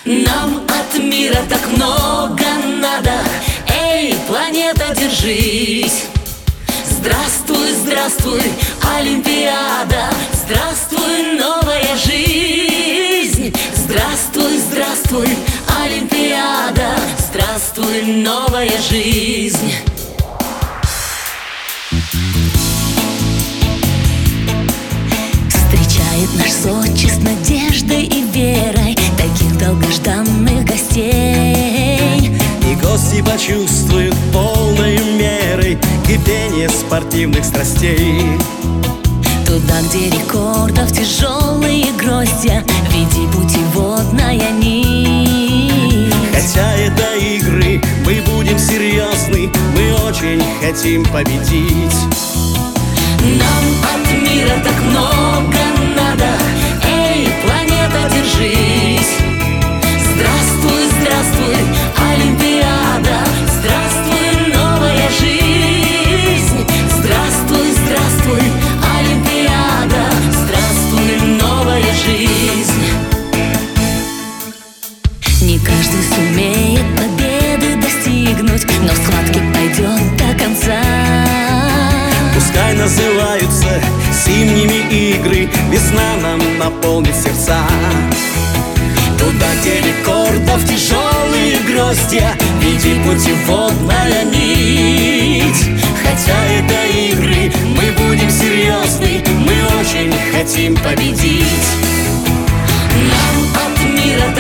Нам от мира так много надо. Эй, планета, держись! Здравствуй, здравствуй, Олимпиада! Здравствуй, новая жизнь! Здравствуй, здравствуй, Олимпиада! Здравствуй, новая жизнь! Встречает наш Сочи с надеждой и верой таких долгожданных гостей. И гости почувствуют полной мерой кипение спортивных страстей. Туда, где рекордов тяжелые гроздья, веди путеводная нить. Хотя это игры, мы будем серьезны, мы очень хотим победить. Нам от мира так много надо. Эй, планета, держись! Здравствуй, здравствуй, Олимпиада! Здравствуй, новая жизнь! Здравствуй, здравствуй, Олимпиада! Здравствуй, новая жизнь! Не каждый сумеет победы достигнуть, но в схватке пойдет до конца. Пускай называются зимними игры, весна нам наполнит сердца. Туда, где рекордов тяжелые гроздья, веди путеводная нить. Хотя это игры, мы будем серьезны, мы очень хотим победить. Нам от мира